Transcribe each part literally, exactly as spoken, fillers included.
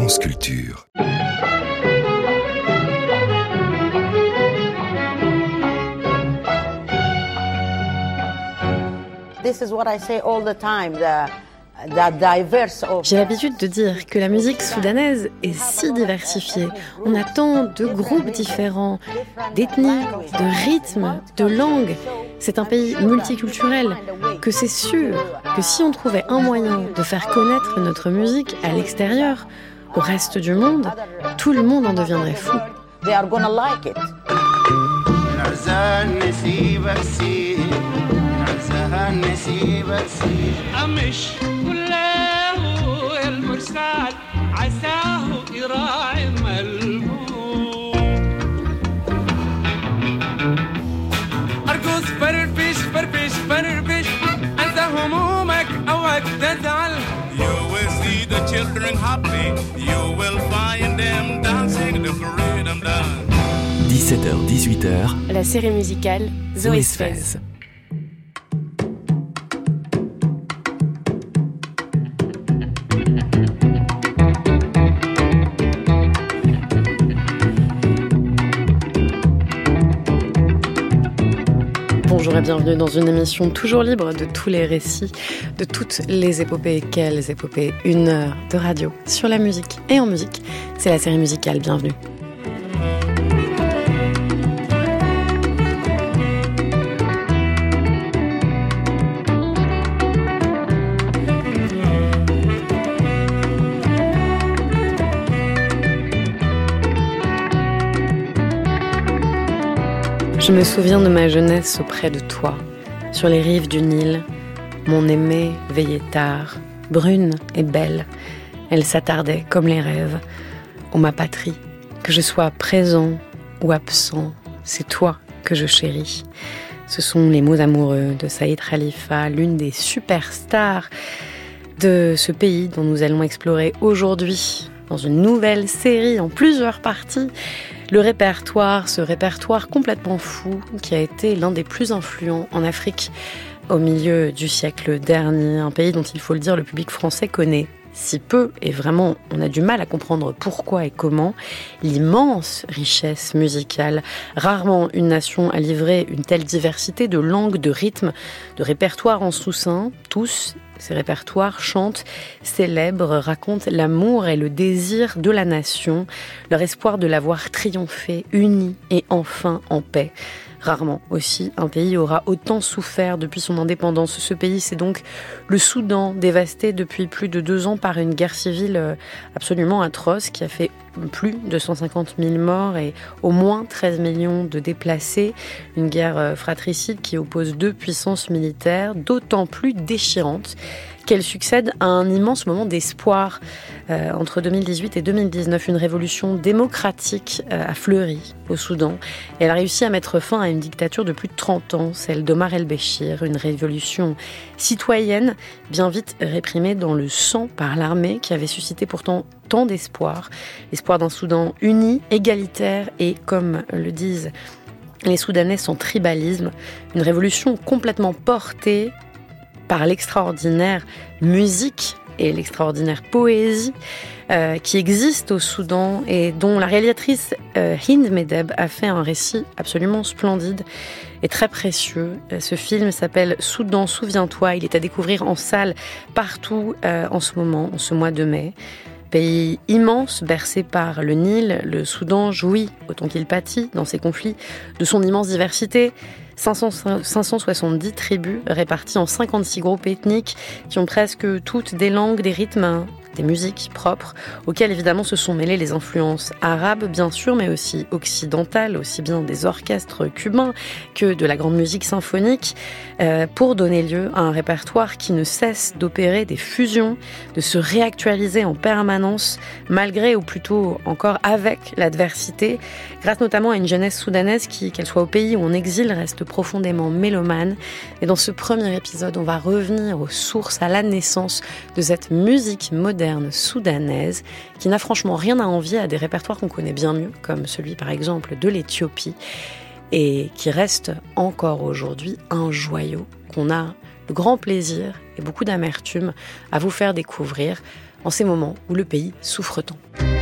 France Culture. This is what I say all the time, the, the diverse of... J'ai l'habitude de dire que la musique soudanaise est si diversifiée. On a tant de groupes différents, d'ethnies, de rythmes, de langues. C'est un pays multiculturel, que c'est sûr que si on trouvait un moyen de faire connaître notre musique à l'extérieur, au reste du monde, tout le monde en deviendrait fou. They are gonna like it. أمش كله المرسال عساه يراعي ملهوف أرقص فرفش فرفش فرفش أنسى همومك أوعك تزعل. You will see the children happy. You will find them dancing the rhythm dance. dix-sept heures dix-huit heures. La série musicale Zoé Sfez. Bonjour et bienvenue dans une émission toujours libre de tous les récits, de toutes les épopées. Quelles épopées? Une heure de radio sur la musique et en musique. C'est la série musicale, bienvenue. Je me souviens de ma jeunesse auprès de toi, sur les rives du Nil. Mon aimée veillait tard, brune et belle. Elle s'attardait comme les rêves. Ô ma patrie, que je sois présent ou absent, c'est toi que je chéris. Ce sont les mots amoureux de Saïd Khalifa, l'une des superstars de ce pays dont nous allons explorer aujourd'hui dans une nouvelle série en plusieurs parties. Le répertoire, ce répertoire complètement fou qui a été l'un des plus influents en Afrique au milieu du siècle dernier, un pays dont il faut le dire, le public français connaît si peu, et vraiment on a du mal à comprendre pourquoi et comment, l'immense richesse musicale. Rarement une nation a livré une telle diversité de langues, de rythmes, de répertoires en sous-sein. Tous ces répertoires chantent, célèbrent, racontent l'amour et le désir de la nation, leur espoir de la voir triompher, unie et enfin en paix. Rarement aussi, un pays aura autant souffert depuis son indépendance. Ce pays, c'est donc le Soudan, dévasté depuis plus de deux ans par une guerre civile absolument atroce qui a fait plus de cent cinquante mille morts et au moins treize millions de déplacés. Une guerre fratricide qui oppose deux puissances militaires, d'autant plus déchirantes qu'elle succède à un immense moment d'espoir. Euh, entre deux mille dix-huit et deux mille dix-neuf, une révolution démocratique euh, a fleuri au Soudan. Et elle a réussi à mettre fin à une dictature de plus de trente ans, celle d'Omar el-Béchir, une révolution citoyenne bien vite réprimée dans le sang par l'armée qui avait suscité pourtant tant d'espoir. L'espoir d'un Soudan uni, égalitaire et, comme le disent les Soudanais, sans tribalisme. Une révolution complètement portée par l'extraordinaire musique et l'extraordinaire poésie euh, qui existe au Soudan et dont la réalisatrice euh, Hind Medeb a fait un récit absolument splendide et très précieux. Ce film s'appelle Soudan, souviens-toi. Il est à découvrir en salle partout euh, en ce moment, en ce mois de mai. Pays immense, bercé par le Nil, le Soudan jouit, autant qu'il pâtit dans ses conflits, de son immense diversité. cinq cent soixante-dix tribus réparties en cinquante-six groupes ethniques qui ont presque toutes des langues, des rythmes, des musiques propres, auxquelles évidemment se sont mêlées les influences arabes bien sûr, mais aussi occidentales, aussi bien des orchestres cubains que de la grande musique symphonique, euh, pour donner lieu à un répertoire qui ne cesse d'opérer des fusions, de se réactualiser en permanence, malgré ou plutôt encore avec l'adversité, grâce notamment à une jeunesse soudanaise qui, qu'elle soit au pays ou en exil, reste profondément mélomane. Et dans ce premier épisode, on va revenir aux sources, à la naissance de cette musique moderne soudanaise qui n'a franchement rien à envier à des répertoires qu'on connaît bien mieux, comme celui par exemple de l'Éthiopie, et qui reste encore aujourd'hui un joyau qu'on a le grand plaisir et beaucoup d'amertume à vous faire découvrir en ces moments où le pays souffre tant.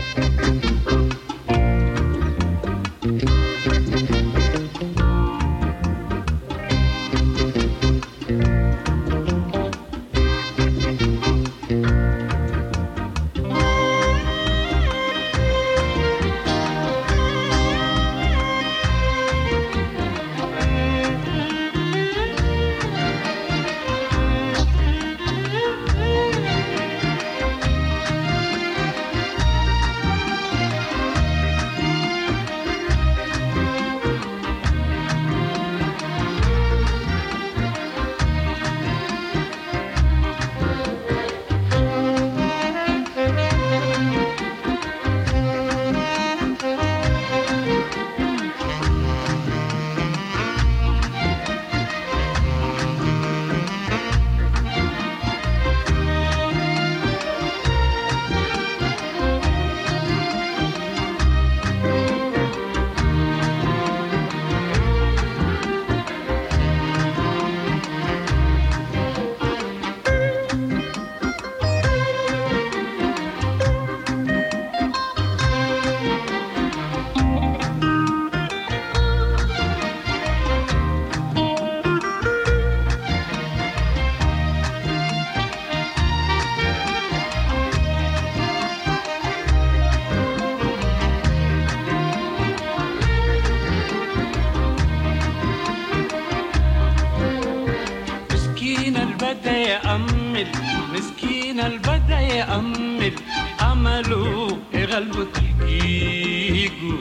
يأمل مسكين البدا يأمل أمله يغلب تحقيقه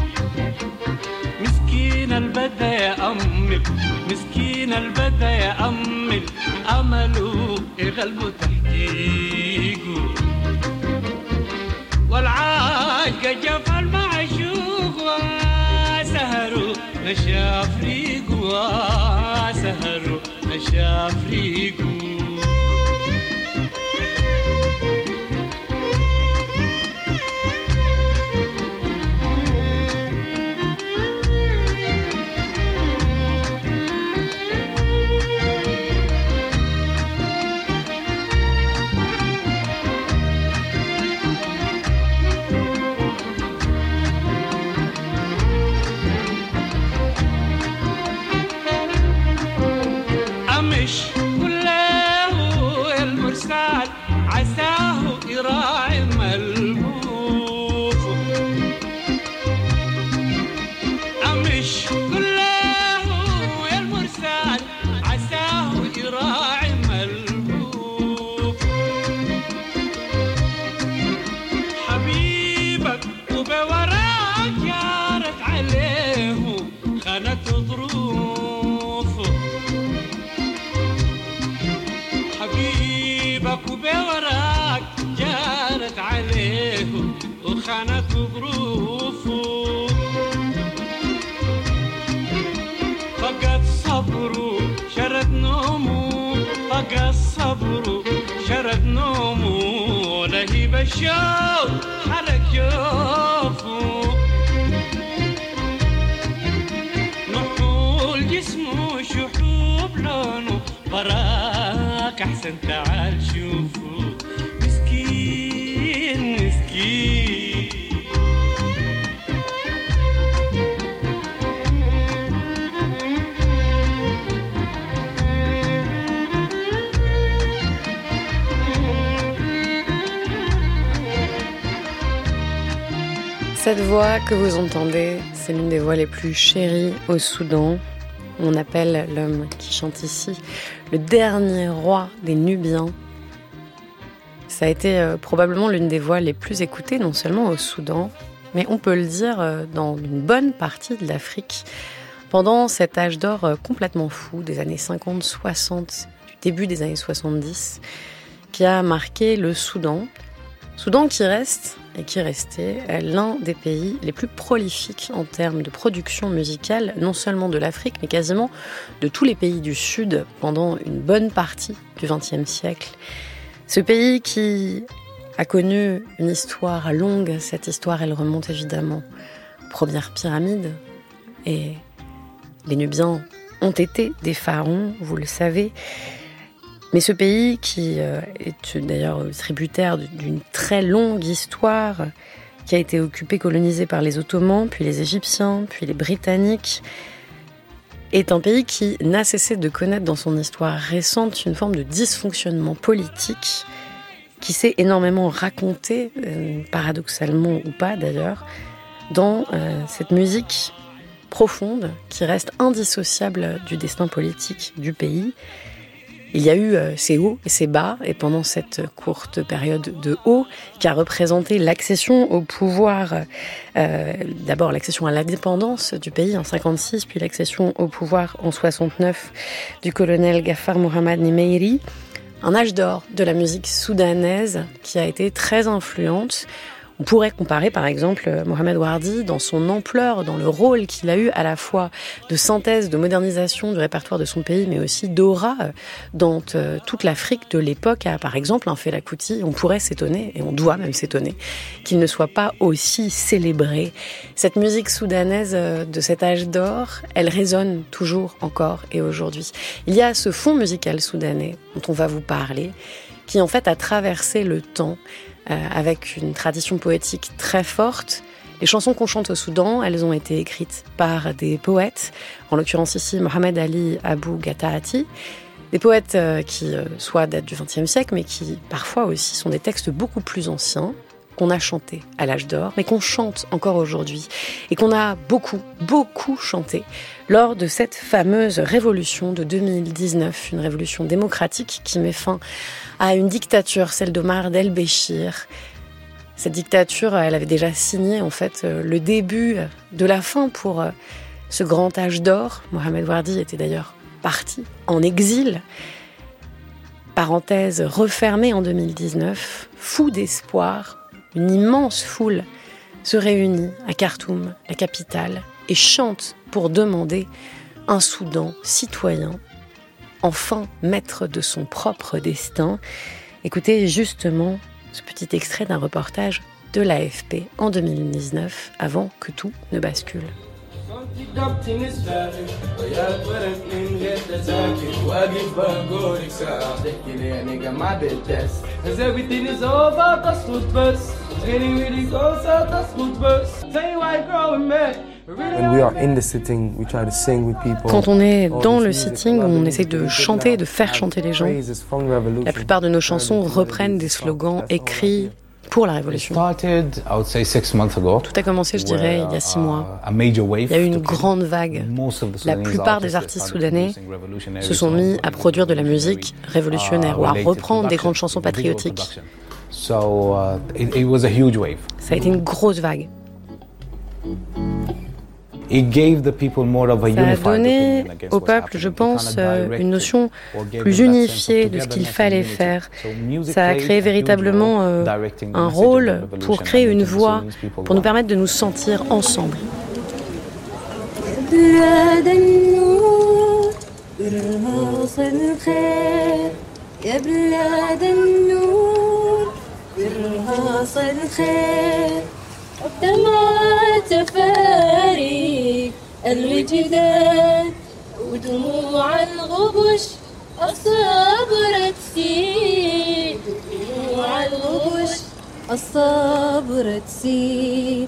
مسكين البدا يأمل مسكين البدا يأمل أمله يغلب تحقيقه والعاج جف المعشوق وسهروا نشاف ريقه وسهروا نشاف ريقه خانت ظروفه فقد صبره شرد نومه فقد صبره شرد نومه لهيب الشوق حرك جوفه نحول جسمه شحوب لونه براك احسن تعال شوفه مسكين مسكين Cette voix que vous entendez, c'est l'une des voix les plus chéries au Soudan. On appelle l'homme qui chante ici le dernier roi des Nubiens. Ça a été euh, probablement l'une des voix les plus écoutées, non seulement au Soudan, mais on peut le dire euh, dans une bonne partie de l'Afrique. Pendant cet âge d'or euh, complètement fou des années cinquante soixante, du début des années soixante-dix, qui a marqué le Soudan. Soudan qui reste, et qui restait, l'un des pays les plus prolifiques en termes de production musicale, non seulement de l'Afrique, mais quasiment de tous les pays du Sud pendant une bonne partie du vingtième siècle. Ce pays qui a connu une histoire longue, cette histoire elle remonte évidemment aux premières pyramides, et les Nubiens ont été des pharaons, vous le savez. Mais ce pays, qui euh, est d'ailleurs tributaire d'une très longue histoire, qui a été occupé, colonisé par les Ottomans, puis les Égyptiens, puis les Britanniques, est un pays qui n'a cessé de connaître dans son histoire récente une forme de dysfonctionnement politique qui s'est énormément raconté, euh, paradoxalement ou pas d'ailleurs, dans euh, cette musique profonde qui reste indissociable du destin politique du pays. Il y a eu euh, ces hauts et ces bas, et pendant cette courte période de haut, qui a représenté l'accession au pouvoir, euh, d'abord l'accession à l'indépendance du pays en cinquante-six, puis l'accession au pouvoir en soixante-neuf du colonel Ghaffar Mohammad Nimeiri, un âge d'or de la musique soudanaise qui a été très influente. On pourrait comparer par exemple Mohamed Wardi dans son ampleur, dans le rôle qu'il a eu à la fois de synthèse, de modernisation du répertoire de son pays, mais aussi d'aura dans euh, toute l'Afrique de l'époque. À, par exemple, un Fela Kuti, on pourrait s'étonner, et on doit même s'étonner, qu'il ne soit pas aussi célébré. Cette musique soudanaise euh, de cet âge d'or, elle résonne toujours, encore et aujourd'hui. Il y a ce fond musical soudanais dont on va vous parler, qui en fait a traversé le temps, Euh, avec une tradition poétique très forte. Les chansons qu'on chante au Soudan, elles ont été écrites par des poètes, en l'occurrence ici Mohamed Ali Abou Gatahati, des poètes euh, qui euh, soit datent du vingtième siècle, mais qui parfois aussi sont des textes beaucoup plus anciens, qu'on a chantés à l'âge d'or, mais qu'on chante encore aujourd'hui, et qu'on a beaucoup, beaucoup chanté lors de cette fameuse révolution de deux mille dix-neuf, une révolution démocratique qui met fin à une dictature, celle d'Omar el-Béchir. Cette dictature, elle avait déjà signé en fait le début de la fin pour ce grand âge d'or. Mohamed Wardi était d'ailleurs parti en exil. Parenthèse refermée en deux mille dix-neuf, fou d'espoir, une immense foule se réunit à Khartoum, la capitale, et chante pour demander un Soudan citoyen, enfin maître de son propre destin. Écoutez justement ce petit extrait d'un reportage de l'A F P en deux mille dix-neuf, avant que tout ne bascule. Quand on est dans le sitting, on essaie de chanter, de faire chanter les gens. La plupart de nos chansons reprennent des slogans écrits pour la Révolution. Tout a commencé, je dirais, il y a six mois. Il y a eu une grande vague. La plupart des artistes soudanais se sont mis à produire de la musique révolutionnaire ou à reprendre des grandes chansons patriotiques. Ça a été une grosse vague. Ça a donné au peuple, je pense, une notion plus unifiée de ce qu'il fallait faire. Ça a créé véritablement euh, un rôle pour créer une voix, pour nous permettre de nous sentir ensemble. دمعة تفاريق الوجدان ودموع الغبش الصبر تسيل دموع الغبش الصبر تسيل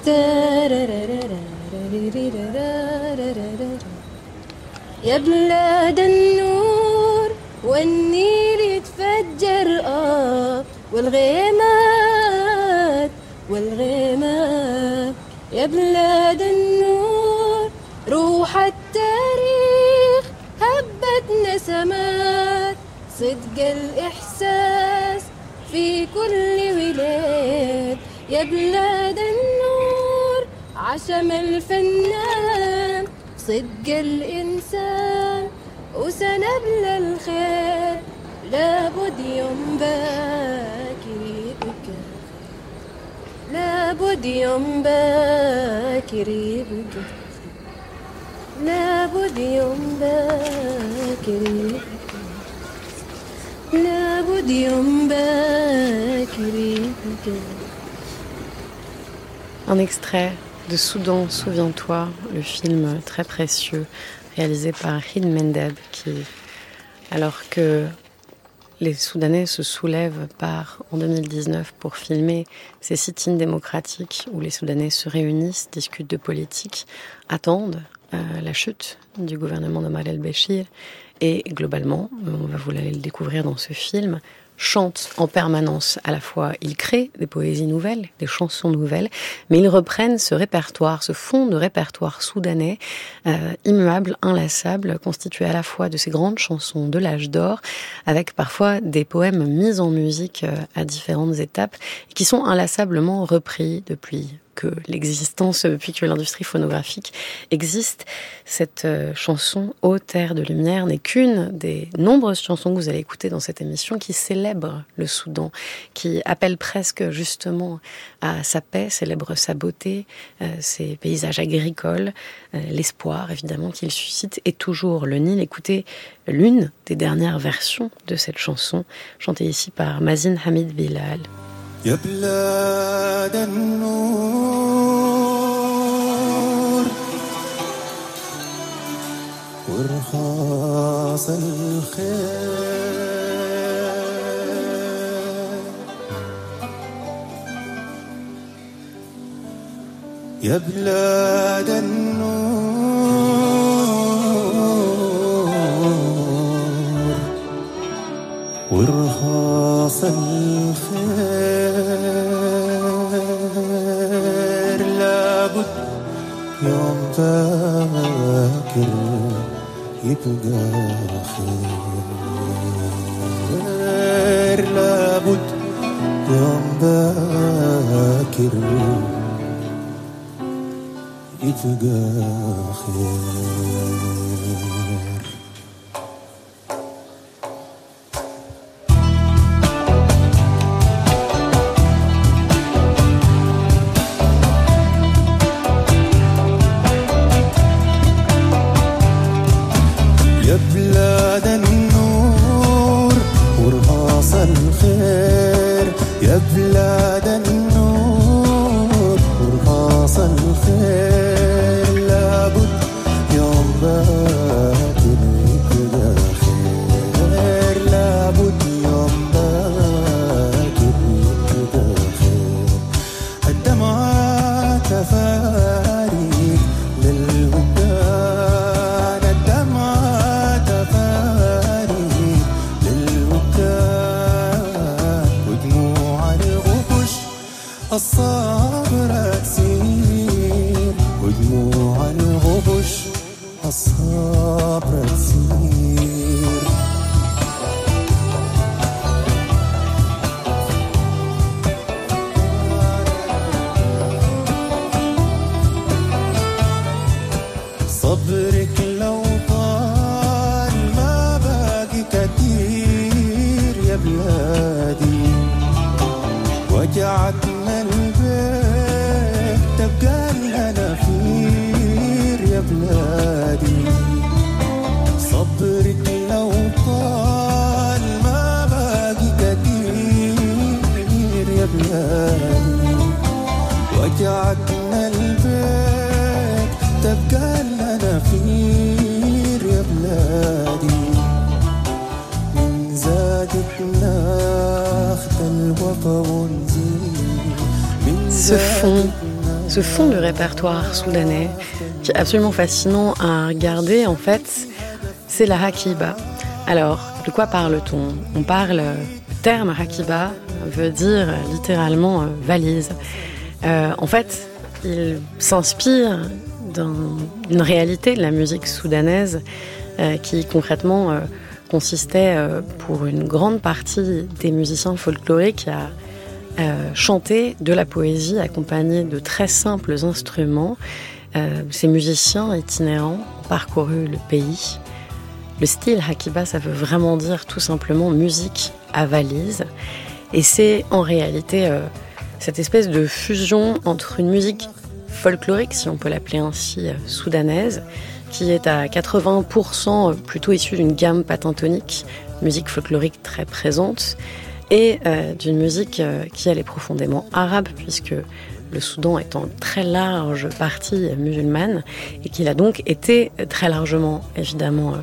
يا بلاد النور والنيل يتفجر آه والغيمات والغيمات يا بلاد النور روح التاريخ هبت نسمات صدق الإحساس في كل ولاد يا بلاد النور عشم الفنان صدق الإنسان وسنبلى الخير لابد يوم باكر يبكى لابد يوم باكر يبكى لابد يوم باكر يبكى لابد يوم باكر يبكى. Un extrait de Soudan, Souviens-toi, le film très précieux réalisé par Hind Mendeb qui, alors que les Soudanais se soulèvent par, en deux mille dix-neuf pour filmer ces sit-ins démocratiques où les Soudanais se réunissent, discutent de politique, attendent euh, la chute du gouvernement d'Omar el-Béchir et globalement, on va vous aller le découvrir dans ce film, chantent en permanence. À la fois, ils créent des poésies nouvelles, des chansons nouvelles, mais ils reprennent ce répertoire, ce fond de répertoire soudanais, euh, immuable, inlassable, constitué à la fois de ces grandes chansons de l'âge d'or, avec parfois des poèmes mis en musique euh, à différentes étapes, qui sont inlassablement repris depuis que l'existence, depuis que l'industrie phonographique existe. Cette euh, chanson « Ô terre de lumière » n'est qu'une des nombreuses chansons que vous allez écouter dans cette émission qui célèbre le Soudan, qui appelle presque justement à sa paix, célèbre sa beauté, euh, ses paysages agricoles, euh, l'espoir évidemment qu'il suscite et toujours le Nil. Écoutez l'une des dernières versions de cette chanson, chantée ici par Mazin Hamid Bilal. يا بلاد النور ورخاص الخير يا بلاد النور ورخاص الخير لابد يوم باكر يبقى خير لابد يوم باكر يبقى خير الصبر تسير ودموع الغبش الصبر تسير صبرك لو طال ما باقي كتير يا بلادي وجعتنا البيت تبقى لنا فير يا بلادي صبرك لو طال ما باقي كتير يا بلادي وجعتنا البيت تبقى لنا فير يا بلادي من زادتنا اخت الوفا ونزيد Ce fond, ce fond du répertoire soudanais, qui est absolument fascinant à regarder, en fait, c'est la hakiba. Alors, de quoi parle-t-on ? On parle, le terme hakiba veut dire littéralement euh, valise. Euh, en fait, il s'inspire d'un, d'une réalité de la musique soudanaise euh, qui concrètement euh, consistait euh, pour une grande partie des musiciens folkloriques à Euh, chanter de la poésie accompagnée de très simples instruments. Euh, ces musiciens itinérants ont parcouru le pays. Le style hakiba, ça veut vraiment dire tout simplement musique à valise. Et c'est en réalité euh, cette espèce de fusion entre une musique folklorique, si on peut l'appeler ainsi, euh, soudanaise, qui est à quatre-vingts pour cent plutôt issue d'une gamme pentatonique, musique folklorique très présente, et euh, d'une musique euh, qui elle est profondément arabe, puisque le Soudan est en très large partie musulmane, et qu'il a donc été très largement, évidemment, euh,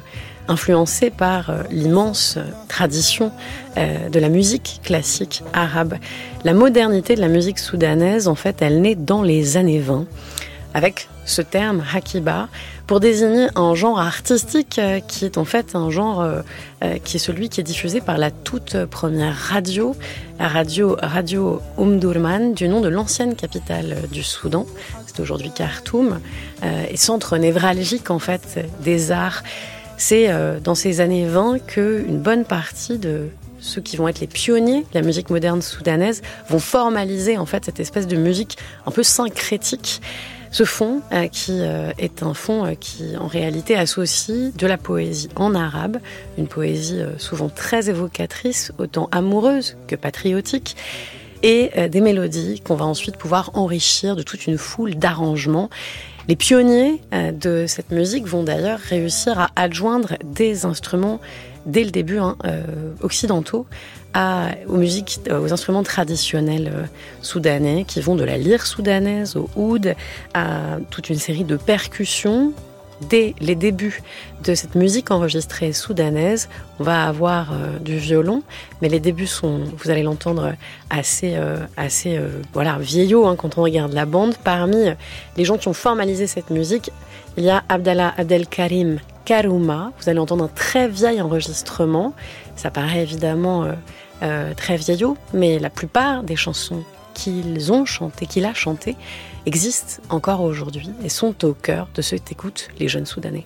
influencée par euh, l'immense tradition euh, de la musique classique arabe. La modernité de la musique soudanaise, en fait, elle naît dans les années vingt, avec ce terme hakiba, pour désigner un genre artistique euh, qui est en fait un genre euh, euh, qui est celui qui est diffusé par la toute première radio, la radio, radio Omdurman, du nom de l'ancienne capitale du Soudan. C'est aujourd'hui Khartoum, euh, et centre névralgique en fait des arts. C'est euh, dans ces années vingt qu'une bonne partie de ceux qui vont être les pionniers de la musique moderne soudanaise vont formaliser en fait cette espèce de musique un peu syncrétique. Ce fond, euh, qui euh, est un fond euh, qui, en réalité, associe de la poésie en arabe, une poésie euh, souvent très évocatrice, autant amoureuse que patriotique, et euh, des mélodies qu'on va ensuite pouvoir enrichir de toute une foule d'arrangements. Les pionniers euh, de cette musique vont d'ailleurs réussir à adjoindre des instruments dès le début hein, euh, occidentaux à, aux musiques, aux instruments traditionnels euh, soudanais qui vont de la lyre soudanaise au oud à toute une série de percussions. Dès les débuts de cette musique enregistrée soudanaise, on va avoir euh, du violon, mais les débuts sont, vous allez l'entendre, assez, euh, assez euh, voilà, vieillot hein, quand on regarde la bande. Parmi les gens qui ont formalisé cette musique, il y a Abdallah Abdelkarim Karouma. Vous allez entendre un très vieil enregistrement. Ça paraît évidemment euh, euh, très vieillot, mais la plupart des chansons qu'ils ont chantées, qu'il a chantées, existent encore aujourd'hui et sont au cœur de ce qu'écoutent les jeunes Soudanais.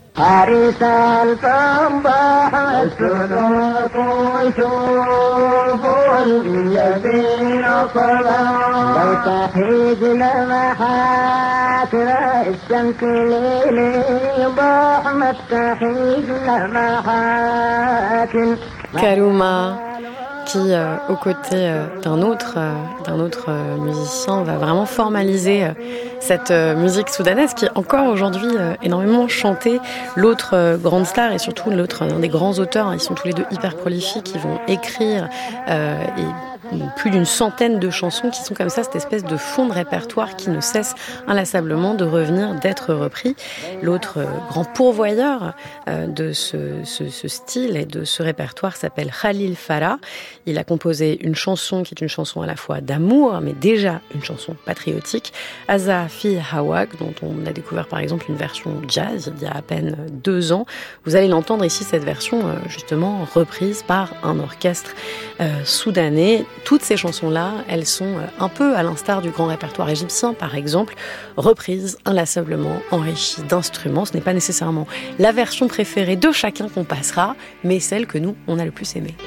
Karouma, qui, euh, aux côtés euh, d'un autre, euh, d'un autre euh, musicien, va vraiment formaliser euh, cette euh, musique soudanaise qui est encore aujourd'hui euh, énormément chantée. L'autre euh, grande star et surtout l'autre, un des grands auteurs, hein, ils sont tous les deux hyper prolifiques, ils vont écrire euh, et plus d'une centaine de chansons qui sont comme ça, cette espèce de fond de répertoire qui ne cesse inlassablement de revenir, d'être repris. L'autre euh, grand pourvoyeur euh, de ce, ce, ce style et de ce répertoire s'appelle Khalil Farah. Il a composé une chanson qui est une chanson à la fois d'amour, mais déjà une chanson patriotique, Aza Fi Hawak, dont on a découvert par exemple une version jazz il y a à peine deux ans. Vous allez l'entendre ici, cette version euh, justement reprise par un orchestre euh, soudanais. Toutes ces chansons-là, elles sont un peu à l'instar du grand répertoire égyptien, par exemple, reprises inlassablement, enrichies d'instruments. Ce n'est pas nécessairement la version préférée de chacun qu'on passera, mais celle que nous, on a le plus aimée.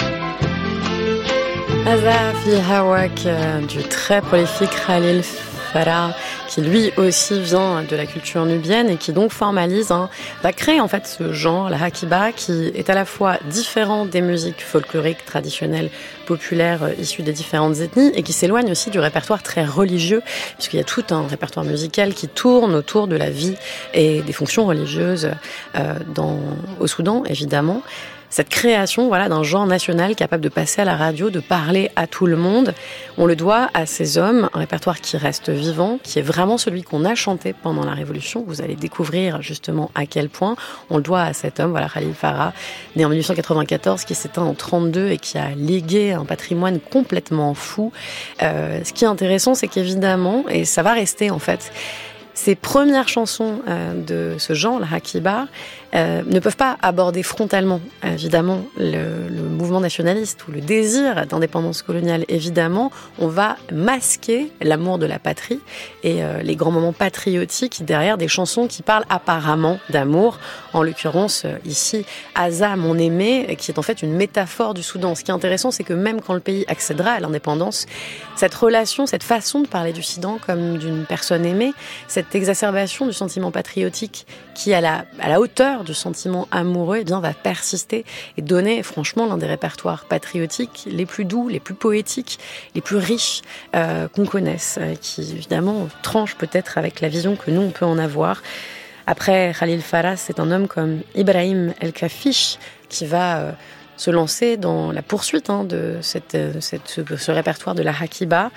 Aza Fi Hawak du très prolifique Khalil Farah, qui lui aussi vient de la culture nubienne et qui donc formalise, hein, va créer en fait ce genre, la hakiba, qui est à la fois différent des musiques folkloriques traditionnelles populaires euh, issues des différentes ethnies et qui s'éloigne aussi du répertoire très religieux, puisqu'il y a tout un répertoire musical qui tourne autour de la vie et des fonctions religieuses euh, dans, au Soudan, évidemment. Cette création, voilà, d'un genre national capable de passer à la radio, de parler à tout le monde, on le doit à ces hommes, un répertoire qui reste vivant, qui est vraiment celui qu'on a chanté pendant la Révolution. Vous allez découvrir justement à quel point on le doit à cet homme, voilà, Khalil Farah, né en dix-huit cent quatre-vingt-quatorze, qui s'éteint en trente-deux et qui a légué un patrimoine complètement fou. Euh, ce qui est intéressant, c'est qu'évidemment, et ça va rester en fait, ces premières chansons euh, de ce genre, la hakiba, euh, ne peuvent pas aborder frontalement, évidemment, le, le mouvement nationaliste ou le désir d'indépendance coloniale. Évidemment, on va masquer l'amour de la patrie et euh, les grands moments patriotiques derrière des chansons qui parlent apparemment d'amour. En l'occurrence, euh, ici, Aza, mon aimé, qui est en fait une métaphore du Soudan. Ce qui est intéressant, c'est que même quand le pays accédera à l'indépendance, cette relation, cette façon de parler du Soudan comme d'une personne aimée, cette exacerbation du sentiment patriotique qui, à la, à la hauteur du sentiment amoureux, eh bien, va persister et donner, franchement, l'un des répertoires patriotiques les plus doux, les plus poétiques, les plus riches euh, qu'on connaisse, euh, qui, évidemment, tranche peut-être avec la vision que nous, on peut en avoir. Après, Khalil Farah, c'est un homme comme Ibrahim El Kafish qui va euh, se lancer dans la poursuite hein, de cette, cette, ce, ce répertoire de la hakiba,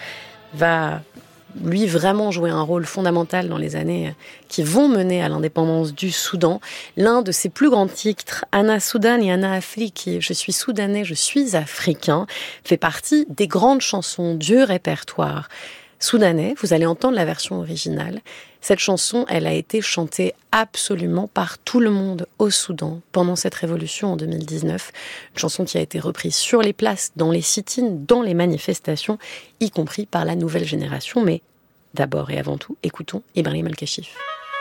va lui vraiment jouer un rôle fondamental dans les années qui vont mener à l'indépendance du Soudan. L'un de ses plus grands titres, Anna Soudan et Anna Afrique, je suis soudanais, je suis africain, fait partie des grandes chansons du répertoire soudanais. Vous allez entendre la version originale. Cette chanson, elle a été chantée absolument par tout le monde au Soudan pendant cette révolution en deux mille dix-neuf. Une chanson qui a été reprise sur les places, dans les sit-ins, dans les manifestations, y compris par la nouvelle génération. Mais d'abord et avant tout, écoutons Ibrahim El-Kachif.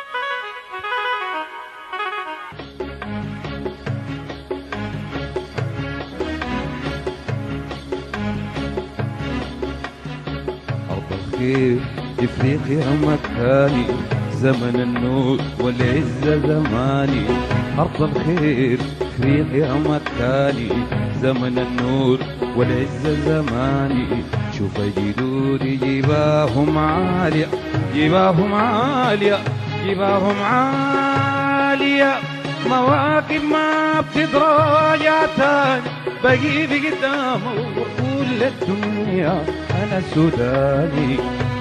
إفريقيا مكاني زمن النور والعزة زماني أرض الخير إفريقيا مكاني زمن النور والعزة زماني شوف جدودي جباهم عالية جباهم عالية جباهم عالية مواكب ما بتتراجع تاني بقي بقدامه وكل الدنيا أنا سوداني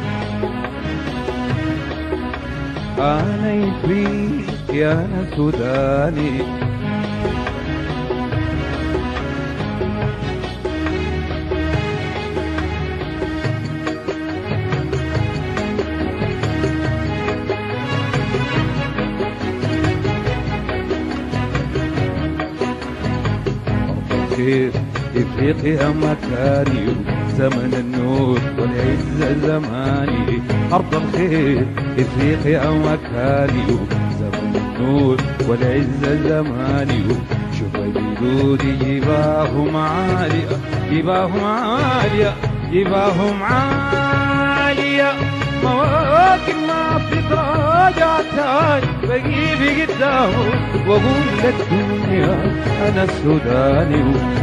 أنا إفريقي أنا سوداني إفريقيا مكاني زمن النور والعزة زماني أرض الخير إفريقيا مكاني زمن النور والعزة زماني شوف جدودي جباهم عالية جباهم عالية جباهم عالية مواكب ما بتتراجع تاني بقي بقدامه وأقول للدنيا أنا سوداني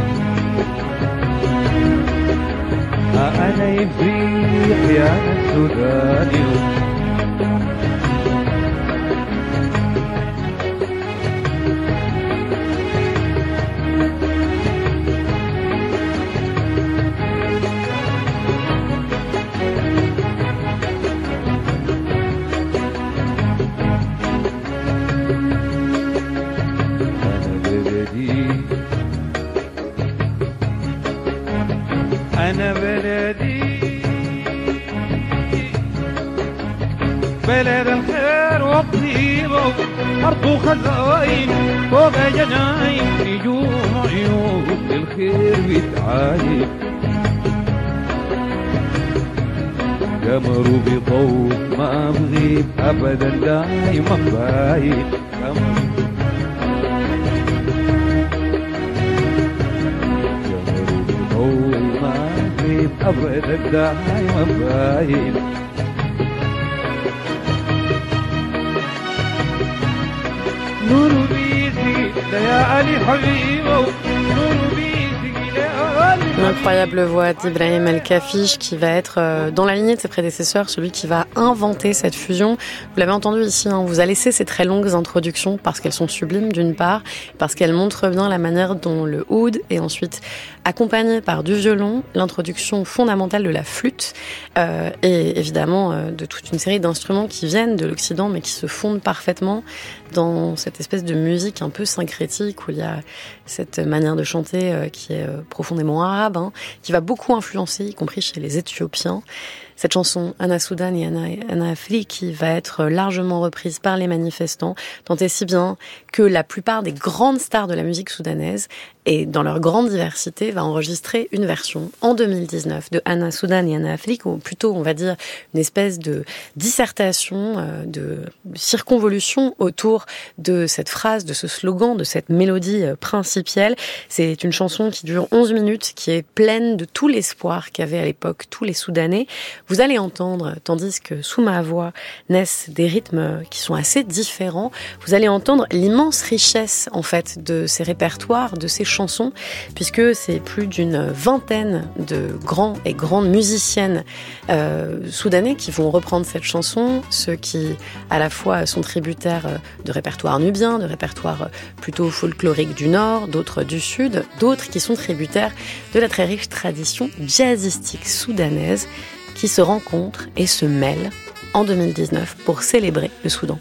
أنا إفريقي أنا سوداني أنا بلدي بلد الخير والطيبة أرض خزاين فوق جناين نجوم عيون الخير بتعاين قمر بضوء ما بغيب أبدا دايما باين أبدا دايما باين نور بيتي ليالي حبيبه نور بيتي ليالي. L'incroyable voix d'Ibrahim El-Kafish qui va être, euh, dans la lignée de ses prédécesseurs, celui qui va inventer cette fusion. Vous l'avez entendu ici, hein, on vous a laissé ces très longues introductions parce qu'elles sont sublimes d'une part, parce qu'elles montrent bien la manière dont le oud est ensuite accompagné par du violon, l'introduction fondamentale de la flûte euh, et évidemment euh, de toute une série d'instruments qui viennent de l'Occident mais qui se fondent parfaitement dans cette espèce de musique un peu syncrétique où il y a cette manière de chanter euh, qui est euh, profondément arabe, hein, qui va beaucoup influencer, y compris chez les Éthiopiens. Cette chanson, Anna Soudan et Anna, Anna Afli, qui va être largement reprise par les manifestants, tant et si bien que la plupart des grandes stars de la musique soudanaise, et dans leur grande diversité, va enregistrer une version en deux mille dix-neuf de Anna Soudan et Anna Afli, ou plutôt, on va dire, une espèce de dissertation, de circonvolution autour de cette phrase, de ce slogan, de cette mélodie principielle. C'est une chanson qui dure onze minutes, qui est pleine de tout l'espoir qu'avaient à l'époque tous les Soudanais. Vous allez entendre, tandis que sous ma voix naissent des rythmes qui sont assez différents, vous allez entendre l'immense richesse, en fait, de ces répertoires, de ces chansons, puisque c'est plus d'une vingtaine de grands et grandes musiciennes euh, soudanais qui vont reprendre cette chanson, ceux qui, à la fois, sont tributaires de répertoires nubiens, de répertoires plutôt folkloriques du Nord, d'autres du Sud, d'autres qui sont tributaires de la très riche tradition jazzistique soudanaise qui se rencontrent et se mêlent en deux mille dix-neuf pour célébrer le Soudan.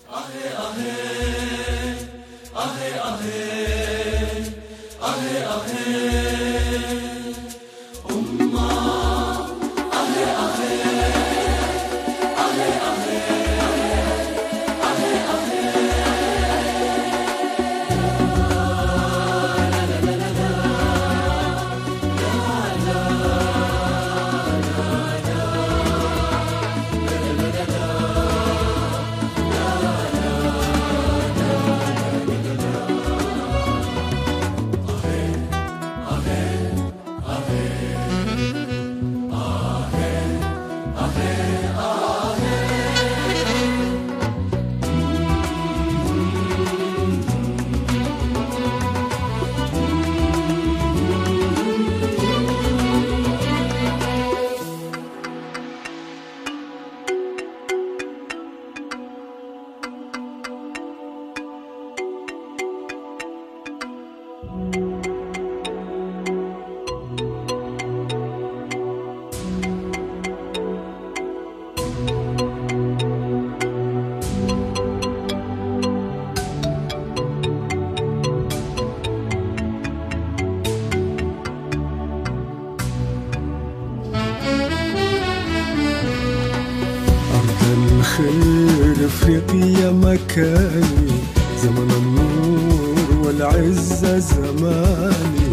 الخير افريقيا مكاني زمن النور والعزة زماني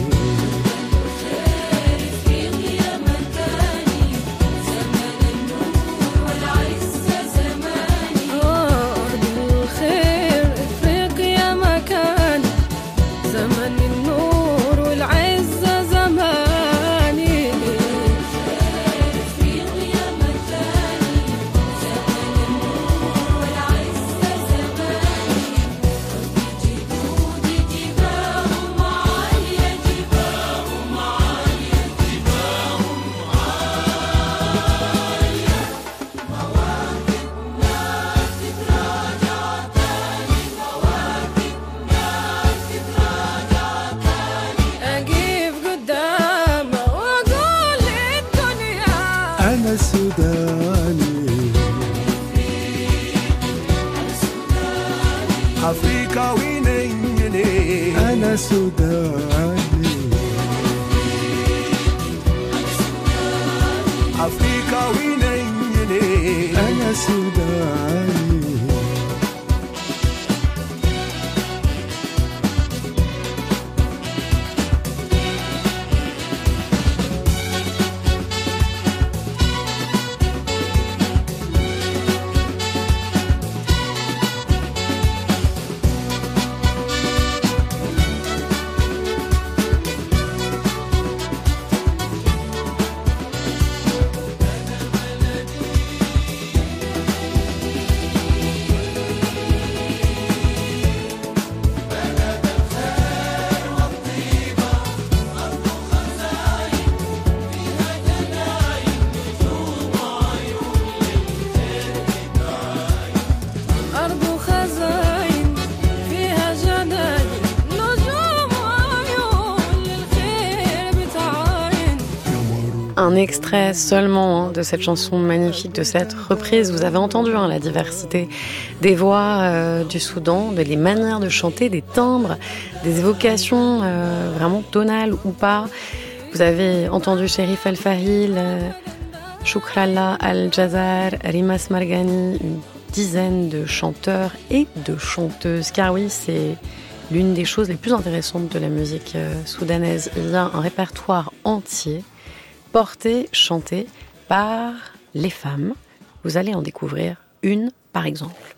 un extrait seulement hein, de cette chanson magnifique, de cette reprise. Vous avez entendu hein, la diversité des voix euh, du Soudan, des manières de chanter, des timbres, des évocations euh, vraiment tonales ou pas. Vous avez entendu Cherif El Fahil, euh, Shukrallah Al-Jazar, Rimas Margani, une dizaine de chanteurs et de chanteuses. Car oui, c'est l'une des choses les plus intéressantes de la musique euh, soudanaise. Il y a un répertoire entier porté, chanté par les femmes. Vous allez en découvrir une par exemple.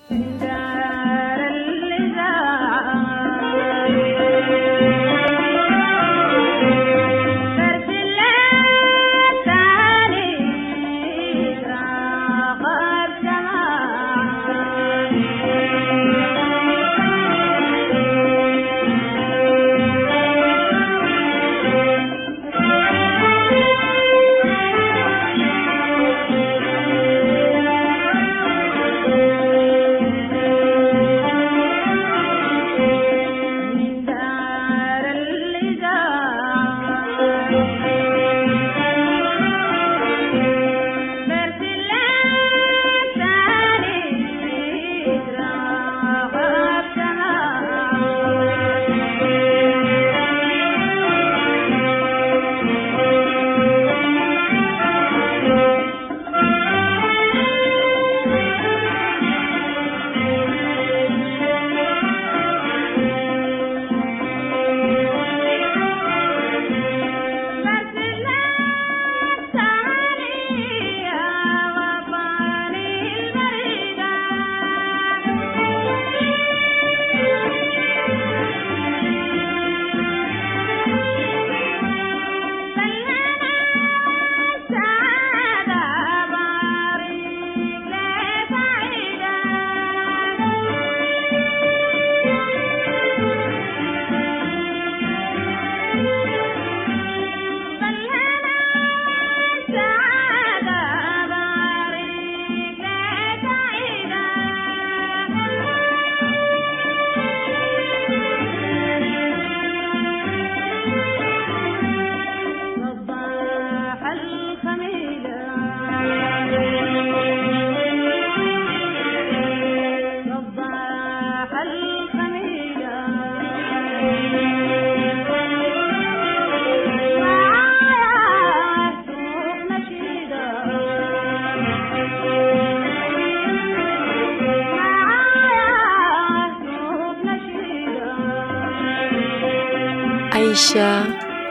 Aïcha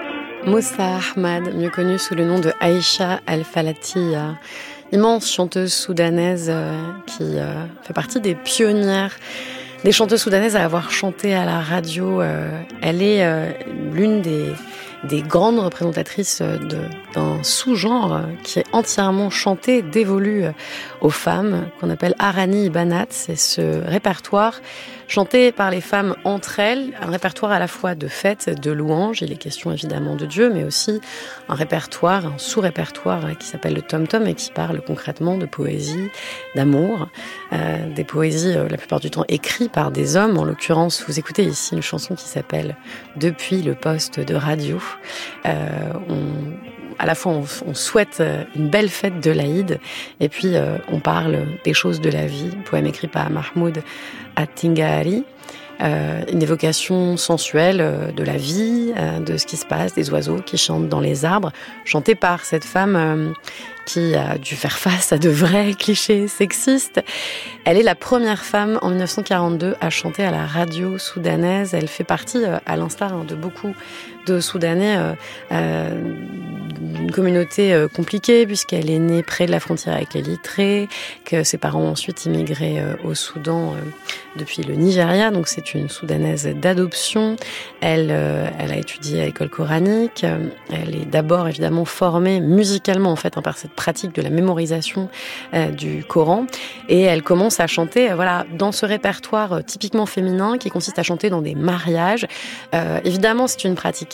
Moussa Ahmad, mieux connue sous le nom de Aïcha Al-Falatiya, immense chanteuse soudanaise euh, qui euh, fait partie des pionnières des chanteuses soudanaises à avoir chanté à la radio. Euh, elle est euh, l'une des, des grandes représentatrices de, d'un sous-genre qui est entièrement chanté, dévolu aux femmes, qu'on appelle Arani Banat. C'est ce répertoire chanté par les femmes entre elles, un répertoire à la fois de fêtes, de louanges, il est question évidemment de Dieu, mais aussi un répertoire, un sous-répertoire qui s'appelle le tom-tom et qui parle concrètement de poésie, d'amour, euh, des poésies euh, la plupart du temps écrites par des hommes. En l'occurrence, vous écoutez ici une chanson qui s'appelle « Depuis le poste de radio euh, ». On, à la fois, on, on souhaite une belle fête de l'Aïd et puis euh, on parle des choses de la vie, poème écrit par Mahmoud At-Tingari, euh, une évocation sensuelle euh, de la vie, euh, de ce qui se passe, des oiseaux qui chantent dans les arbres, chanté par cette femme euh, qui a dû faire face à de vrais clichés sexistes. Elle est la première femme en dix-neuf cent quarante-deux à chanter à la radio soudanaise. Elle fait partie, euh, à l'instar hein, de beaucoup de Soudanais, euh, euh, d'une communauté euh, compliquée puisqu'elle est née près de la frontière avec l'Érythrée, que ses parents ont ensuite immigré euh, au Soudan euh, depuis le Nigeria, donc c'est une Soudanaise d'adoption. Elle, euh, elle a étudié à l'école coranique. Elle est d'abord évidemment formée musicalement en fait hein, par cette pratique de la mémorisation euh, du Coran, et elle commence à chanter euh, voilà dans ce répertoire euh, typiquement féminin qui consiste à chanter dans des mariages. Euh, évidemment, c'est une pratique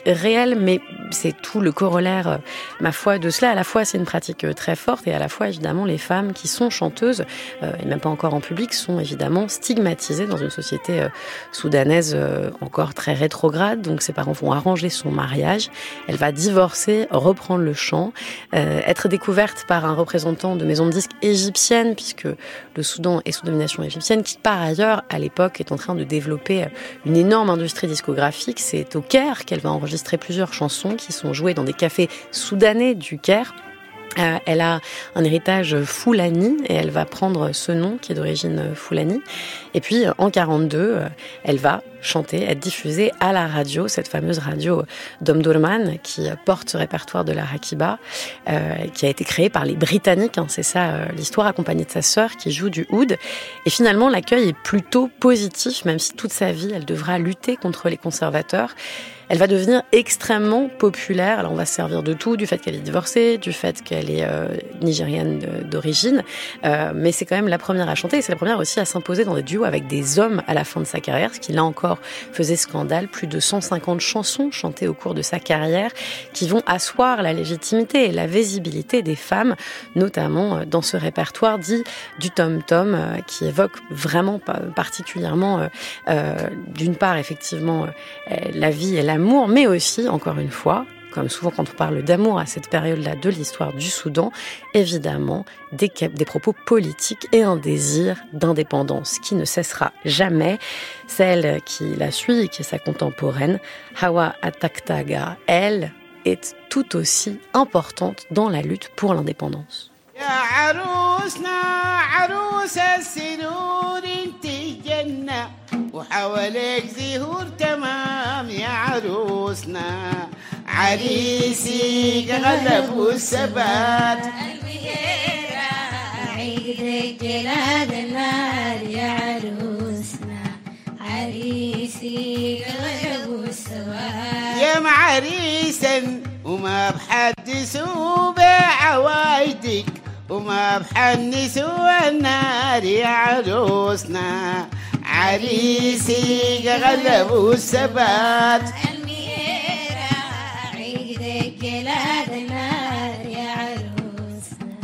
réelle, mais c'est tout le corollaire, euh, ma foi, de cela. À la fois, c'est une pratique euh, très forte, et à la fois, évidemment, les femmes qui sont chanteuses, euh, et même pas encore en public, sont évidemment stigmatisées dans une société euh, soudanaise euh, encore très rétrograde. Donc ses parents vont arranger son mariage, elle va divorcer, reprendre le chant, euh, être découverte par un représentant de maison de disques égyptienne, puisque le Soudan est sous domination égyptienne, qui par ailleurs, à l'époque, est en train de développer une énorme industrie discographique. C'est au Caire qu'elle va enregistrer plusieurs chansons qui sont jouées dans des cafés soudanais du Caire. Euh, elle a un héritage Foulani et elle va prendre ce nom qui est d'origine Foulani. Et puis en quarante-deux, euh, elle va chanter, être diffusée à la radio, cette fameuse radio d'Omdurman qui porte ce répertoire de la Hakiba, euh, qui a été créé par les Britanniques. Hein, c'est ça euh, l'histoire, accompagnée de sa sœur qui joue du oud. Et finalement, l'accueil est plutôt positif, même si toute sa vie, elle devra lutter contre les conservateurs. Elle va devenir extrêmement populaire. Alors on va se servir de tout, du fait qu'elle est divorcée, du fait qu'elle est euh, nigérienne d'origine, euh, mais c'est quand même la première à chanter, et c'est la première aussi à s'imposer dans des duos avec des hommes à la fin de sa carrière, ce qui là encore faisait scandale. Plus de cent cinquante chansons chantées au cours de sa carrière qui vont asseoir la légitimité et la visibilité des femmes, notamment dans ce répertoire dit du tom-tom, euh, qui évoque vraiment particulièrement, euh, euh, d'une part effectivement euh, la vie et la l'amour, mais aussi, encore une fois, comme souvent quand on parle d'amour à cette période-là de l'histoire du Soudan, évidemment, des, des propos politiques et un désir d'indépendance qui ne cessera jamais. Celle qui la suit, qui est sa contemporaine, Hawa Ataktaga, elle est tout aussi importante dans la lutte pour l'indépendance. وحواليك زهور تمام يا عروسنا عريسي غلب والثبات المهيرة عيدك جلاد النار يا عروسنا عريسي غلب والثبات يا معريسا وما بحدثوا بعوايدك وما بحنسوا النار يا عروسنا عريسي غلب والثبات المهيرة عيدك جلاد النار يا عروسنا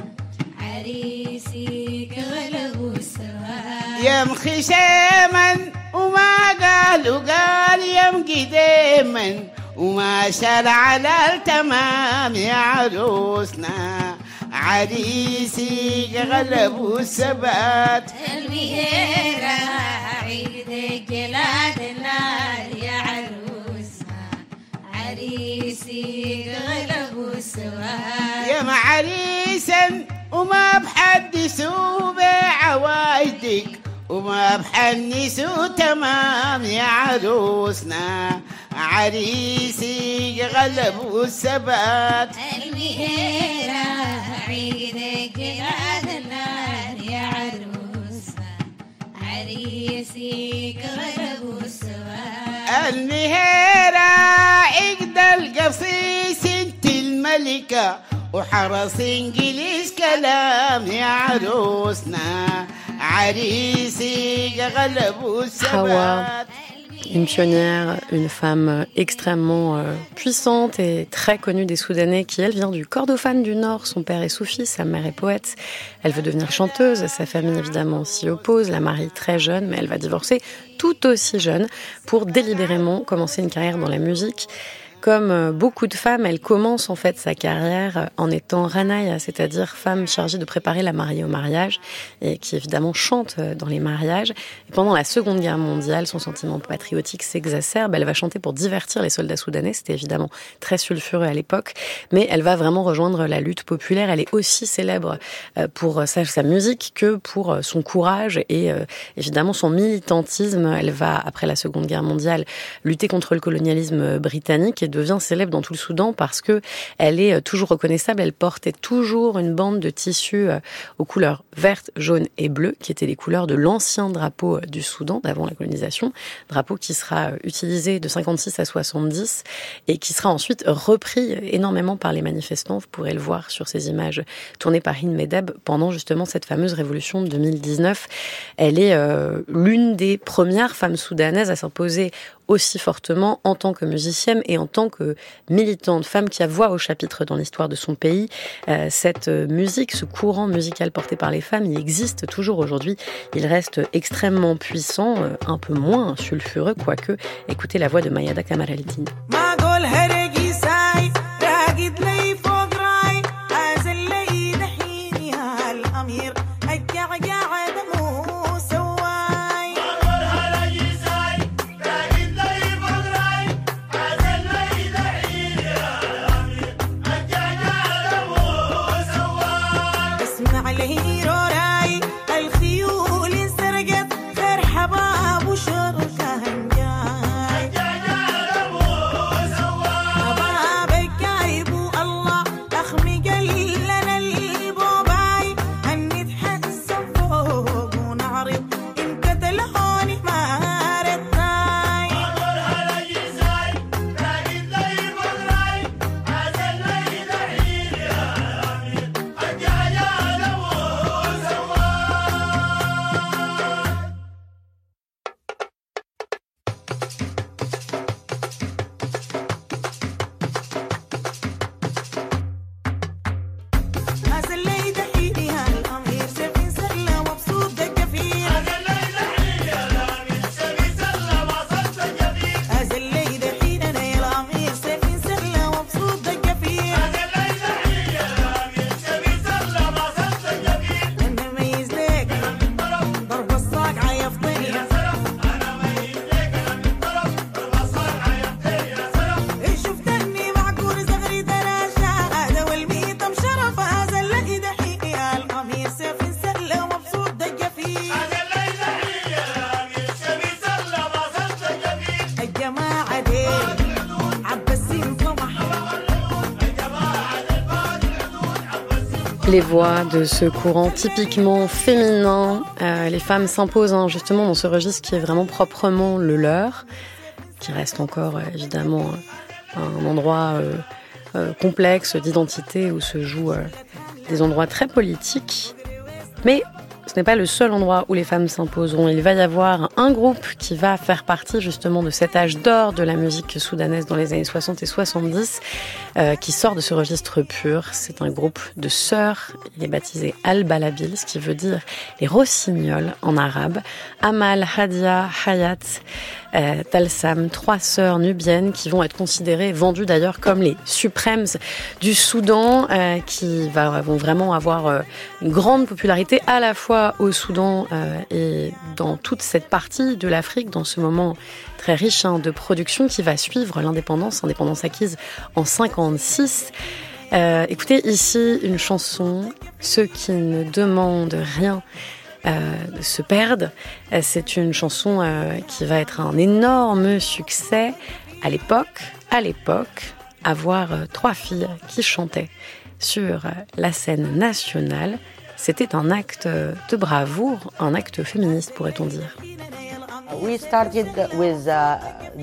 عريسي غلب والثبات يا مخشاما وما قالوا قال يا مقديما وما شال على التمام يا عروسنا عريسي غلب والثبات المهيرة عيدك جلاد النار يا عروسنا عريسي غلب والثبات يا معريسا وما بحدثوا بعوايدك وما بحنسوا تمام يا عروسنا عريسي غلب والثبات المهيرة عيدك جلاد النار يا عروسنا عريسي غلب والثبات المهيرة عقد القصيص انت الملكة وحرس انجليز كلام يا عروسنا عريسي غلب والثبات. Une pionnière, une femme extrêmement euh, puissante et très connue des Soudanais qui, elle, vient du Kordofan du Nord. Son père est soufi, sa mère est poète. Elle veut devenir chanteuse. Sa famille, évidemment, s'y oppose. La marie très jeune, mais elle va divorcer tout aussi jeune pour délibérément commencer une carrière dans la musique. Comme beaucoup de femmes, elle commence en fait sa carrière en étant ranaya, c'est-à-dire femme chargée de préparer la mariée au mariage et qui évidemment chante dans les mariages. Et pendant la Seconde Guerre mondiale, son sentiment patriotique s'exacerbe. Elle va chanter pour divertir les soldats soudanais. C'était évidemment très sulfureux à l'époque, mais elle va vraiment rejoindre la lutte populaire. Elle est aussi célèbre pour sa, sa musique que pour son courage et euh, évidemment son militantisme. Elle va, après la Seconde Guerre mondiale, lutter contre le colonialisme britannique et devient célèbre dans tout le Soudan parce que elle est toujours reconnaissable. Elle portait toujours une bande de tissu aux couleurs vertes, jaunes et bleues, qui étaient les couleurs de l'ancien drapeau du Soudan d'avant la colonisation, drapeau qui sera utilisé de cinquante-six à soixante-dix et qui sera ensuite repris énormément par les manifestants. Vous pourrez le voir sur ces images tournées par Hind Medeb pendant justement cette fameuse révolution de deux mille dix-neuf. Elle est euh, l'une des premières femmes soudanaises à s'imposer aussi fortement en tant que musicienne et en tant que militante, femme qui a voix au chapitre dans l'histoire de son pays. Euh, cette musique, ce courant musical porté par les femmes, il existe toujours aujourd'hui. Il reste extrêmement puissant, euh, un peu moins sulfureux, quoique. Écoutez la voix de Mayada Kamaleddine. Les voix de ce courant typiquement féminin, euh, les femmes s'imposent hein, justement dans ce registre qui est vraiment proprement le leur, qui reste encore euh, évidemment un endroit euh, euh, complexe d'identité où se jouent euh, des endroits très politiques. Mais ce n'est pas le seul endroit où les femmes s'imposeront. Il va y avoir un groupe qui va faire partie justement de cet âge d'or de la musique soudanaise dans les années soixante et soixante-dix, euh, qui sort de ce registre pur. C'est un groupe de sœurs. Il est baptisé Al-Balabil, ce qui veut dire les rossignols en arabe. Amal, Hadia, Hayat, euh, Talsam, trois sœurs nubiennes qui vont être considérées, vendues d'ailleurs comme les suprêmes du Soudan, euh, qui va, vont vraiment avoir euh, une grande popularité à la fois au Soudan euh, et dans toute cette partie de l'Afrique, dans ce moment très riche hein, de production qui va suivre l'indépendance, indépendance acquise en cinquante-six. Euh, écoutez ici une chanson, Ceux qui ne demandent rien euh, se perdent. Euh, c'est une chanson euh, qui va être un énorme succès à l'époque. À l'époque, avoir euh, trois filles qui chantaient sur euh, la scène nationale, c'était un acte de bravoure, un acte féministe, pourrait-on dire. We started with, uh,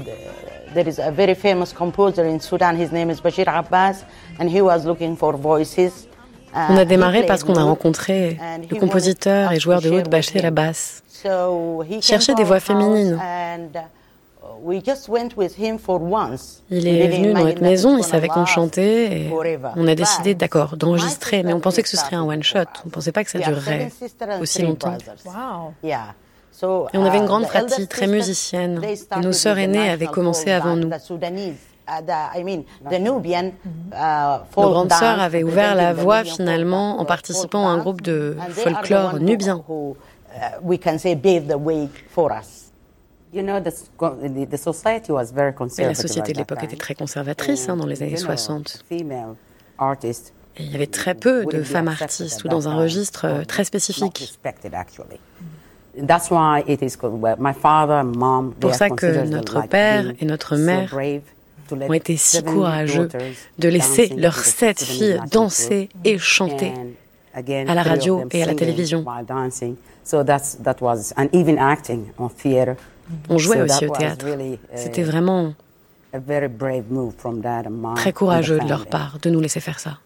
there is a very famous composer in Sudan, his name is Bashir Abbas, and he was looking for voices. Uh, On a démarré parce qu'on a rencontré le compositeur et joueur de oud Bashir Abbas. So Il cherchait des voix féminines. Il est venu dans notre maison, il savait qu'on chantait et on a décidé, d'accord, d'enregistrer, mais on pensait que ce serait un one-shot, on ne pensait pas que ça durerait aussi longtemps. Wow. Et on avait une grande fratrie, très musicienne, et nos sœurs aînées avaient commencé avant nous. Nos grandes sœurs avaient ouvert la voie finalement en participant à un groupe de folklore nubien. Et la société de l'époque était très conservatrice hein, dans les années soixante. Et il y avait très peu de femmes artistes ou dans un registre très spécifique. Pour ça que notre père et notre mère ont été si courageux de laisser leurs sept filles danser et chanter à la radio et à la télévision. On jouait aussi au théâtre. C'était vraiment très courageux de leur part de nous laisser faire ça.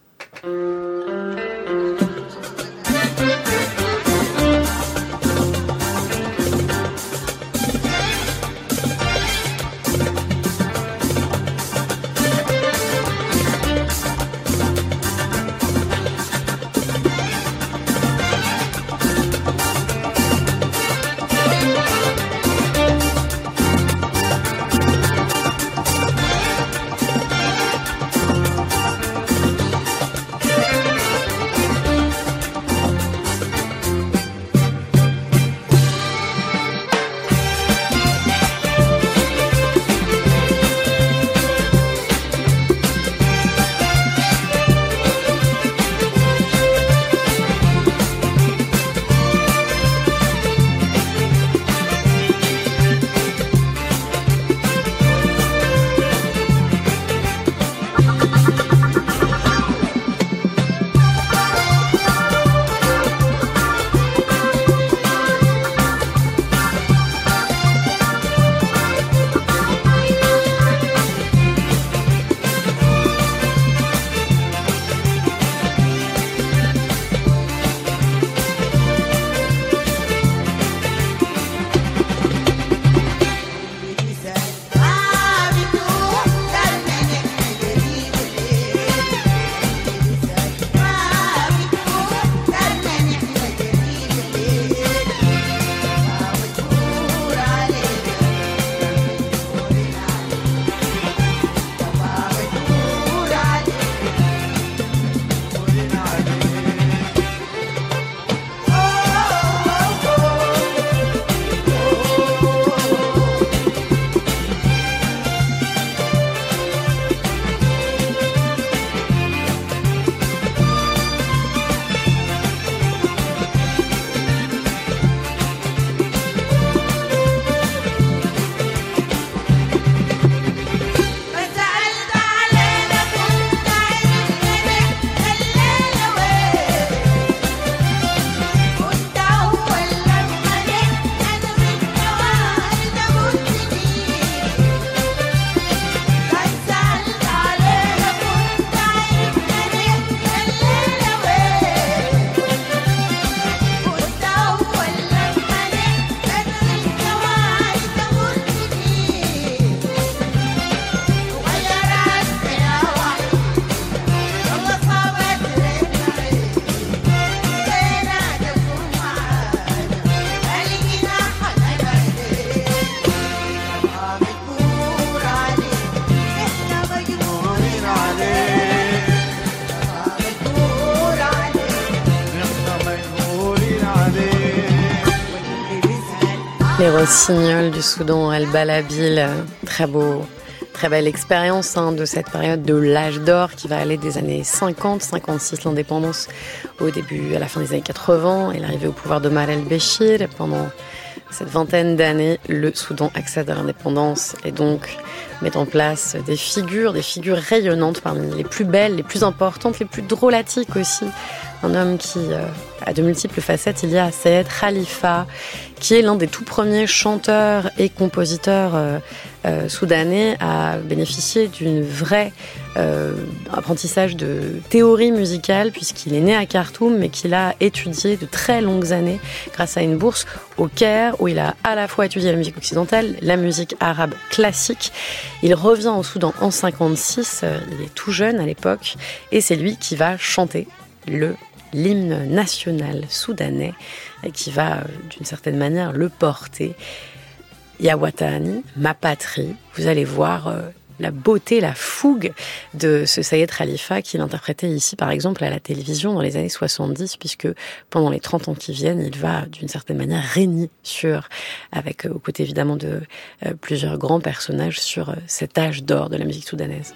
Les rossignols du Soudan, El Balabil, très beau, très belle expérience hein, de cette période de l'âge d'or qui va aller des années cinquante, cinquante-six, l'indépendance au début, à la fin des années quatre-vingts, et l'arrivée au pouvoir de Omar el-Béchir. Pendant cette vingtaine d'années, le Soudan accède à l'indépendance et donc met en place des figures, des figures rayonnantes parmi les plus belles, les plus importantes, les plus drôlatiques aussi. Un homme qui euh, a de multiples facettes. Il y a Sayed Khalifa, qui est l'un des tout premiers chanteurs et compositeurs euh, euh, soudanais à bénéficier d'une vraie euh, apprentissage de théorie musicale, puisqu'il est né à Khartoum, mais qu'il a étudié de très longues années grâce à une bourse au Caire, où il a à la fois étudié la musique occidentale, la musique arabe classique. Il revient au Soudan en cinquante-six, euh, il est tout jeune à l'époque, et c'est lui qui va chanter le l'hymne national soudanais et qui va d'une certaine manière le porter. Ya Watani, ma patrie. Vous allez voir euh, la beauté, la fougue de ce Sayed Khalifa qu'il interprétait ici par exemple à la télévision dans les années soixante-dix, puisque pendant les trente ans qui viennent, il va d'une certaine manière régner sur, avec euh, aux côtés évidemment de euh, plusieurs grands personnages sur euh, cet âge d'or de la musique soudanaise.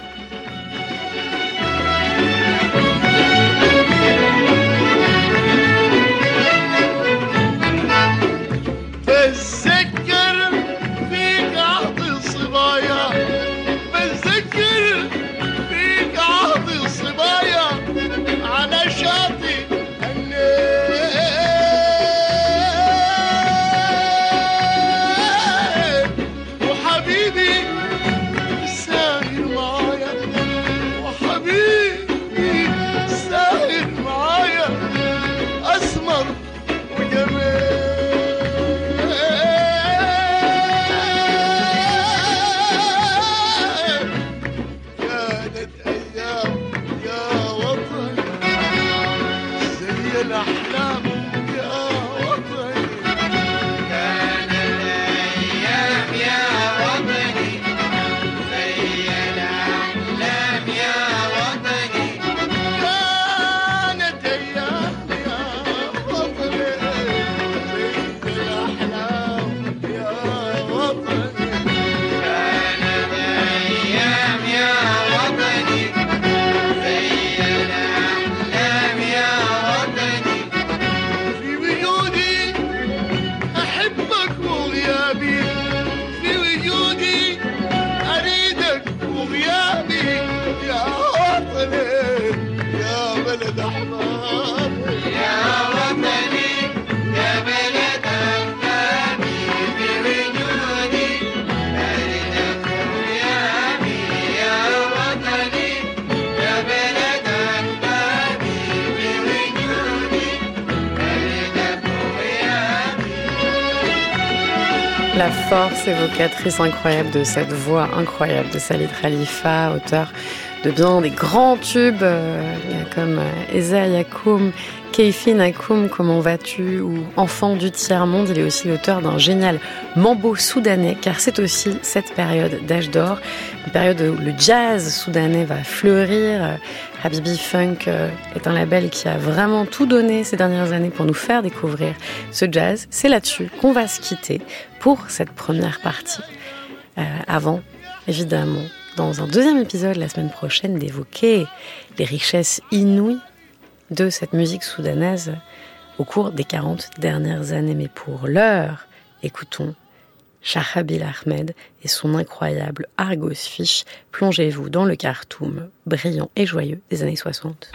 La force évocatrice incroyable de cette voix incroyable de Sayed Khalifa, auteur de bien des grands tubes euh, comme euh, Eza Yakoum, Keifi Nakoum, Comment vas-tu, ou Enfant du tiers-monde. Il est aussi l'auteur d'un génial mambo soudanais, car c'est aussi cette période d'âge d'or, une période où le jazz soudanais va fleurir. Habibi Funk est un label qui a vraiment tout donné ces dernières années pour nous faire découvrir ce jazz. C'est là-dessus qu'on va se quitter pour cette première partie. Euh, avant, évidemment, dans un deuxième épisode la semaine prochaine, d'évoquer les richesses inouïes de cette musique soudanaise au cours des quarante dernières années. Mais pour l'heure, écoutons Shahabil Ahmed et son incroyable Argos Fish. Plongez-vous dans le Khartoum brillant et joyeux des années soixante.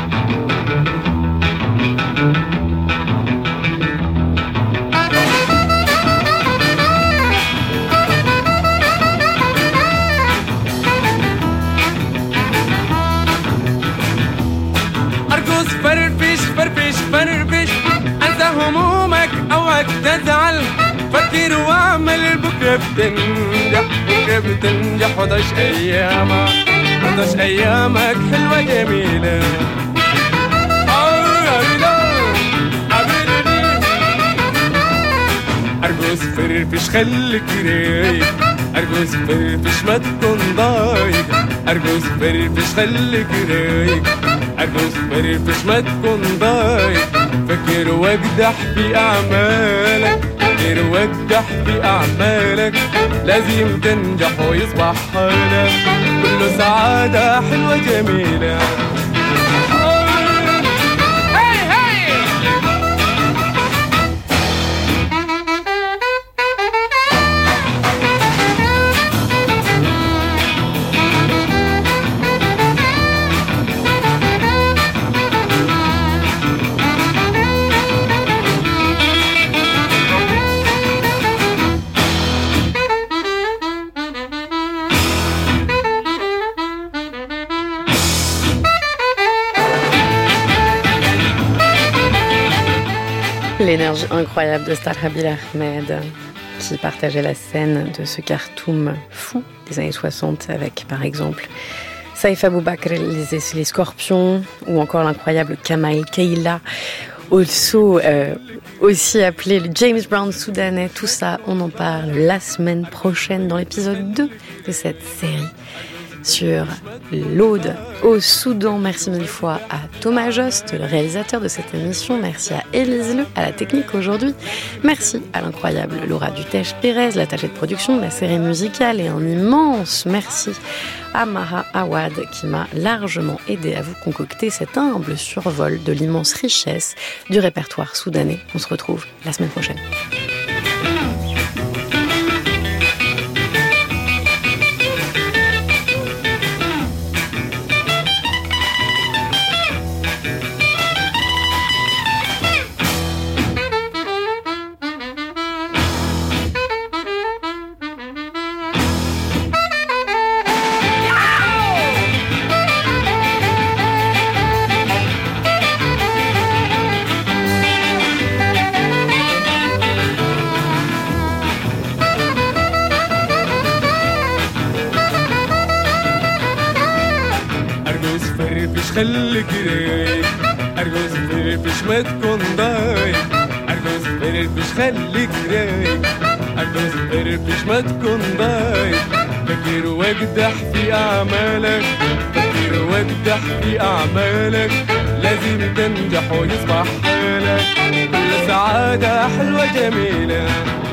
أرجوز فرفش فرفش فرفش أنسى همومك أوعك تزعل فكر واعمل بكرة بتنجح بكرة بتنجح وضعش أيامك وضعش أيامك حلوة جميلة أرجوز فرفش خليك رايق أرجوز فرفش ما تكون ضايق أرجوز فرفش خليك رايق أرجوز فرفش ما تكون ضايق فكر واجدح في أعمالك فكر واجدح في أعمالك لازم تنجح ويصبح حالك كله سعادة حلوة جميلة. L'énergie incroyable de Starhabil Ahmed, qui partageait la scène de ce Khartoum fou des années soixante avec, par exemple, Saïf Aboubakr, les, les Scorpions, ou encore l'incroyable Kamail Keïla, also, euh, aussi appelé le James Brown soudanais. Tout ça, on en parle la semaine prochaine dans l'épisode deux de cette série sur l'Aude au Soudan. Merci mille fois à Thomas Jost, le réalisateur de cette émission. Merci à Élise Le, à la technique aujourd'hui. Merci à l'incroyable Laura Dutèche-Pérez, l'attachée de production de la série musicale. Et un immense merci à Maha Awad qui m'a largement aidé à vous concocter cet humble survol de l'immense richesse du répertoire soudanais. On se retrouve la semaine prochaine. خليك رايق أرجوز فرفش ما تكون ضايق أرجوز فرفش خليك رايق أرجوز فرفش ما تكون ضايق فكر واجدح في أعمالك فكر واجدح في أعمالك لازم تنجح ويصبح حالك كل سعادة حلوة جميلة.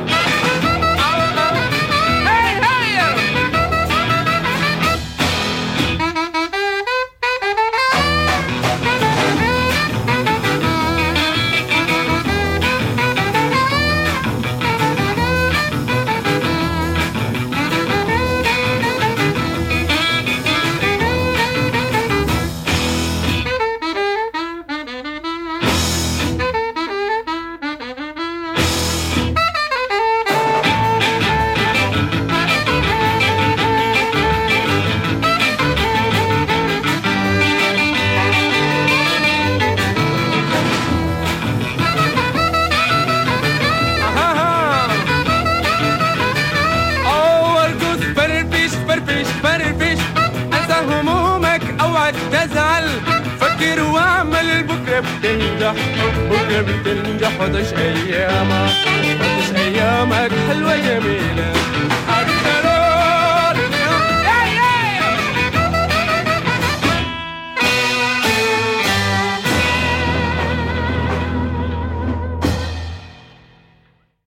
بتنجح بكرة بتنجح وعيش أيامك وعيش أيامك حلوة جميلة.